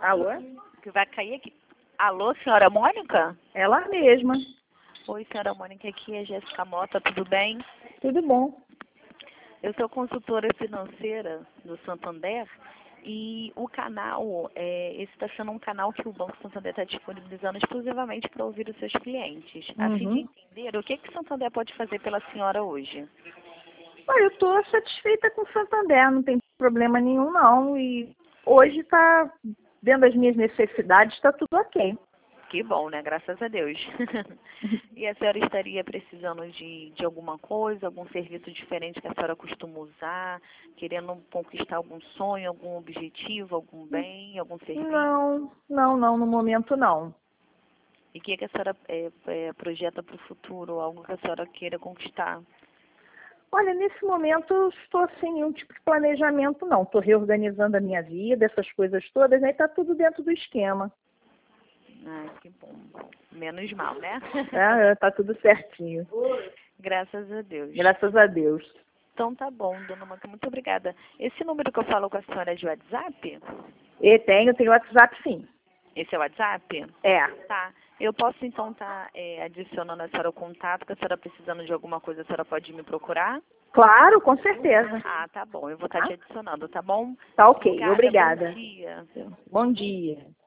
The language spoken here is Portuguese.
Alô? Que vai cair aqui. Alô, senhora Mônica? Ela mesma. Oi, senhora Mônica, aqui é Jéssica Mota, tudo bem? Tudo bom. Eu sou consultora financeira do Santander e o canal, esse está sendo um canal que o Banco Santander está disponibilizando exclusivamente para ouvir os seus clientes, a fim de entender o que o Santander pode fazer pela senhora hoje. Olha, eu estou satisfeita com o Santander, não tem problema nenhum não. E hoje está, dentro das minhas necessidades, está tudo ok. Que bom, né? Graças a Deus. E a senhora estaria precisando de alguma coisa, algum serviço diferente que a senhora costuma usar, querendo conquistar algum sonho, algum objetivo, algum bem, algum serviço? Não, no momento não. E o que a senhora projeta para o futuro, algo que a senhora queira conquistar? Olha, nesse momento eu estou sem nenhum tipo de planejamento não. Estou reorganizando a minha vida, essas coisas todas, aí está tudo dentro do esquema. Ai, que bom. Menos mal, né? Tá tudo certinho. Graças a Deus. Graças a Deus. Então tá bom, dona Mônica, muito obrigada. Esse número que eu falo com a senhora é de WhatsApp? E tenho WhatsApp sim. Esse é o WhatsApp? É. Tá. Eu posso então estar adicionando a senhora ao contato, que a senhora precisando de alguma coisa, a senhora pode me procurar? Claro, com certeza. Ah, tá bom. Eu vou estar te adicionando, tá bom? Tá ok, obrigada. Bom dia. Bom dia.